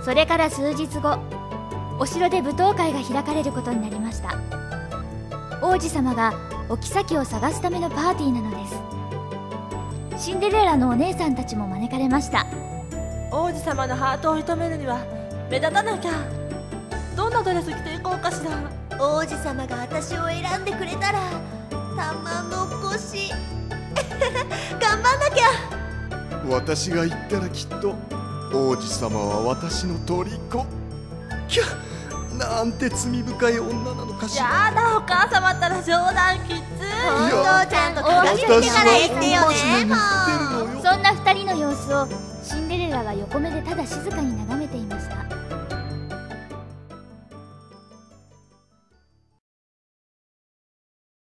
それから数日後、お城で舞踏会が開かれることになりました。王子様がお妃を探すためのパーティーなのです。シンデレラのお姉さんたちも招かれました。 王子様のハートを射止めるには目立たなきゃ。どんなドレス着ていこうかしら。 王子様が私を選んでくれたら玉残し頑張んなきゃ。 私が言ったらきっと王子様は私の虜。きゃ、なんて罪深い女なのかしら。 やだ、お母様ったら冗談きつい。 本当ちゃんと片付けてから言ってよね。もうそんな2人の様子をシンデレラは横目でただ静かに眺めていました。